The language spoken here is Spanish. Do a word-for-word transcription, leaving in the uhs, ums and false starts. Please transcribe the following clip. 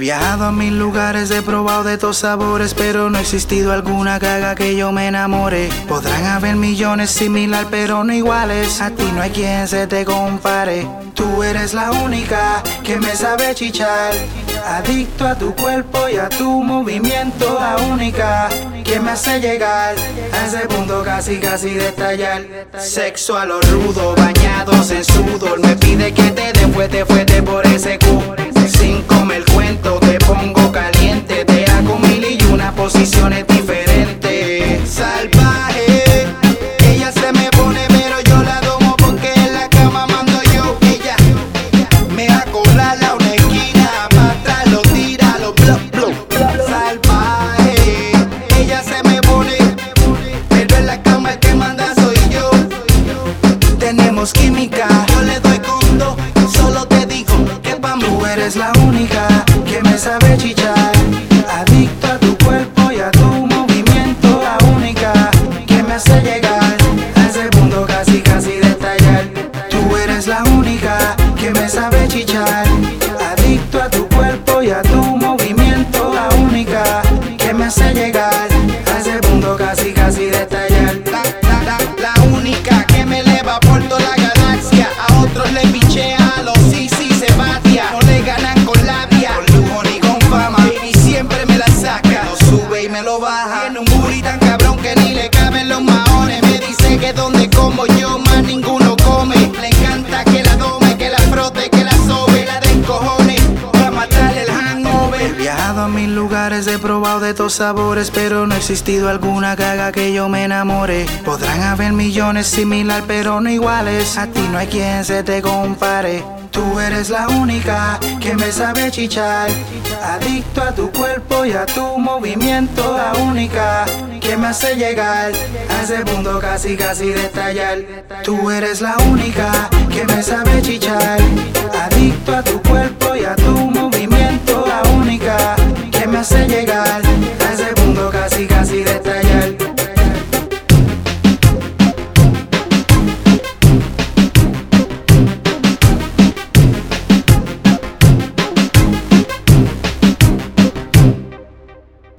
viajado a mil lugares, he probado de todos sabores, pero no ha existido alguna que haga que yo me enamore. Podrán haber millones similar, pero no iguales. A ti no hay quien se te compare. Tú eres la única que me sabe chichar. Adicto a tu cuerpo y a tu movimiento. La única que me hace llegar a ese punto casi casi de estallar. Sexo a lo rudo, bañados en sudor. Me pide que te dé fuerte fuerte por ese cu. Sin comer cuento te pongo caliente. Te hago mil y una posiciones diferentes. Salvaje, ella se me pone pero yo la domo porque en la cama mando yo. Ella me acorrala a una esquina, pa' atrás lo tira, lo blo, blo. Salvaje, ella se me pone pero en la cama el que manda soy yo. Tenemos química, yo le doy con dos, solo te digo que pa' mí tú eres la única que me sabe chichar. Adicto a tu cuerpo y a tu movimiento. La única que me hace llegar a ese punto casi casi de estallar. Tú eres la única que me sabe chichar. Adicto a tu cuerpo y a tu movimiento. La única que me hace llegar a ese punto casi casi de estallar. La, la, la, la única que me eleva por toda la galaxia. A otros le pichea, a los sí sí se batia. No le ganan con labia, con lujo ni con fama. Baby siempre me la saca, lo sube y me lo baja. Tiene un booty tan cabrón que ni le caben los maones. Me dice que donde como yo más ninguno come. Le encanta que la dome, que la frote, que la sobe, la den cojones para matarle el hangover. He viajado a mil lugares, he probado de todos sabores, pero no ha existido alguna que haga que yo me enamore. Podrán haber millones similar, pero no iguales. A ti no hay quien se te compare. Tú eres la única que me sabe chichar. Adicto a tu cuerpo y a tu movimiento. La única que me hace llegar a ese punto casi casi de estallar. Tú eres la única